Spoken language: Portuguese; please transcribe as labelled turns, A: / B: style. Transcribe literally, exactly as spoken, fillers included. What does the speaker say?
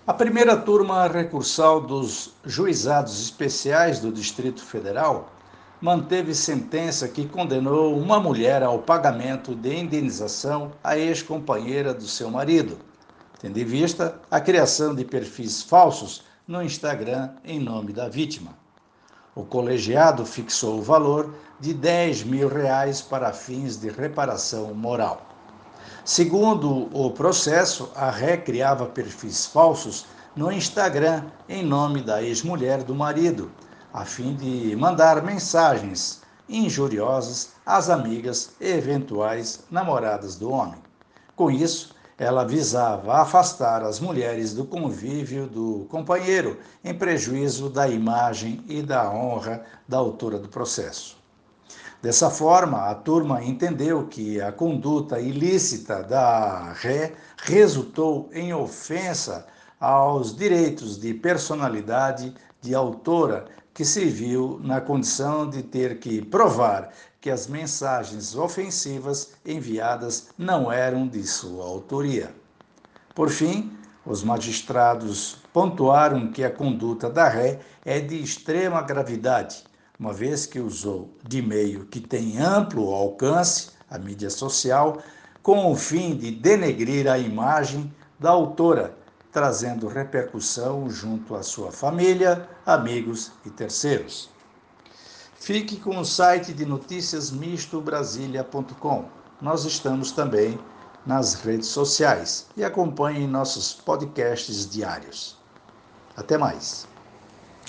A: A primeira turma recursal dos Juizados Especiais do Distrito Federal manteve sentença que condenou uma mulher ao pagamento de indenização à ex-companheira do seu marido, tendo em vista a criação de perfis falsos no Instagram em nome da vítima. O colegiado fixou o valor de dez mil reais para fins de reparação moral. Segundo o processo, a ré criava perfis falsos no Instagram em nome da ex-mulher do marido, a fim de mandar mensagens injuriosas às amigas e eventuais namoradas do homem. Com isso, ela visava afastar as mulheres do convívio do companheiro, em prejuízo da imagem e da honra da autora do processo. Dessa forma, a turma entendeu que a conduta ilícita da ré resultou em ofensa aos direitos de personalidade de autora, que se viu na condição de ter que provar que as mensagens ofensivas enviadas não eram de sua autoria. Por fim, os magistrados pontuaram que a conduta da ré é de extrema gravidade, uma vez que usou de meio que tem amplo alcance, a mídia social, com o fim de denegrir a imagem da autora, trazendo repercussão junto à sua família, amigos e terceiros. Fique com o site de notícias misto brasilia ponto com. Nós estamos também nas redes sociais e acompanhe nossos podcasts diários. Até mais.